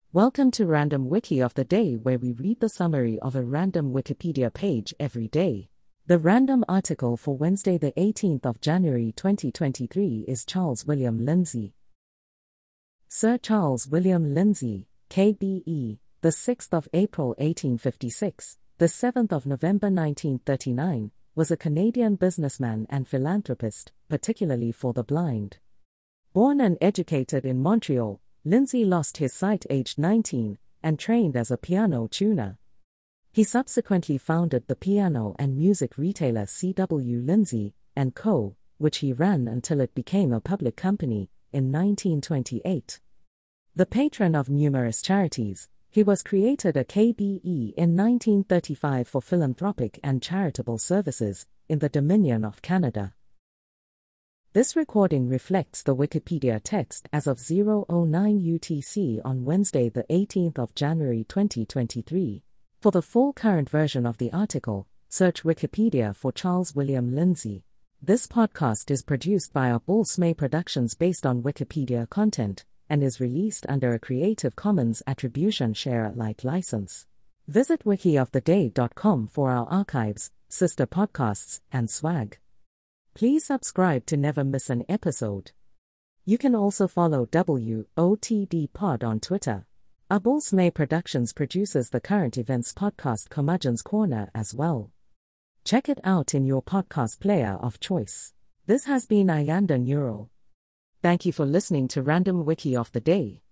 Welcome to Random Wiki of the Day, where we read the summary of a random Wikipedia page every day. The random article for Wednesday, the 18th of January 2023 is Charles William Lindsay. Sir Charles William Lindsay, KBE, the 6th of April 1856, the 7th of November 1939, was a Canadian businessman and philanthropist, particularly for the blind. Born and educated in Montreal, Lindsay lost his sight aged 19 and trained as a piano tuner. He subsequently founded the piano and music retailer C.W. Lindsay & Co., which he ran until it became a public company in 1928. The patron of numerous charities, he was created a KBE in 1935 for philanthropic and charitable services in the Dominion of Canada. This recording reflects the Wikipedia text as of 09 UTC on Wednesday, the 18th of January 2023. For the full current version of the article, search Wikipedia for Charles William Lindsay. This podcast is produced by Abulsmay Productions based on Wikipedia content and is released under a Creative Commons Attribution Share Alike license. Visit wikioftheday.com for our archives, sister podcasts, and swag. Please subscribe to never miss an episode. You can also follow WOTD Pod on Twitter. Abulsmay Productions produces the current events podcast Curmudgeon's Corner as well. Check it out in your podcast player of choice. This has been Ayanda Neural. Thank you for listening to Random Wiki of the Day.